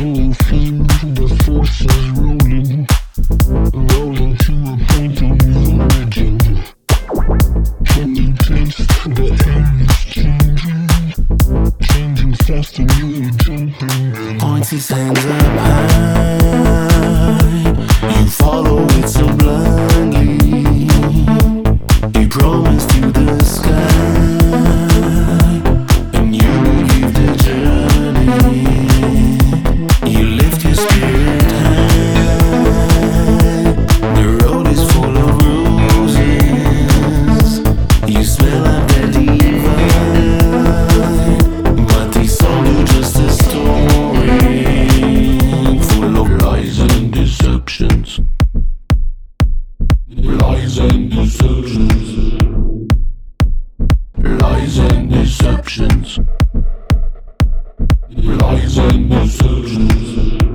Can you feel the forces rolling, rolling to a point of no legend? Can you taste the air is changing, changing faster than you're jumping in? Points his hands up high, you follow it so blindly. He promised you the sky, and you believe the journey. You lift your spirit high, the road is full of roses. You smell like that divine, but these songs are just a story full of lies and deceptions. Lies and deceptions. Lies and deceptions. Lies and deceptions.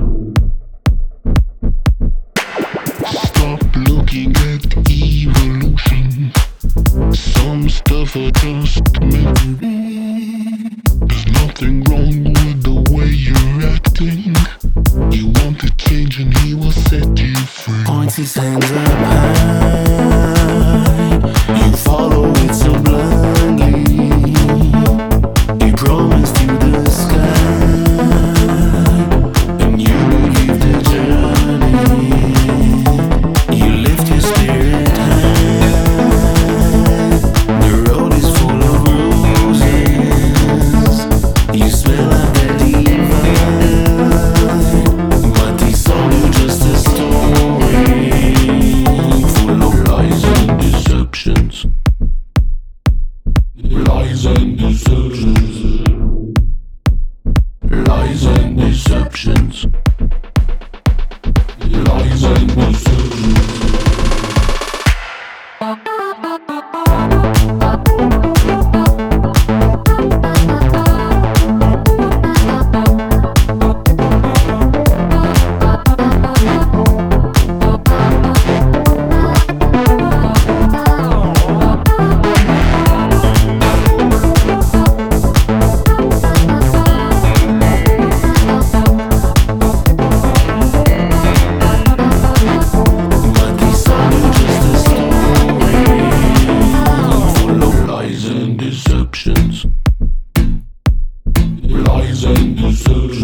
Stop looking at evolution. Some stuff are just memory. There's nothing wrong with the way you're acting. You want to change and he will set you free. Points his hands up high, you follow it so blindly. He promised you the sky, and you believe the journey. You lift your spirit high, the road is full of roses. You smell like that divine, but these songs are just a story full of lies and deceptions. Lies and deceptions. Lies and deceptions. Lies and deceptions. But these songs are just a story full of lies and deceptions. Lies and deceptions.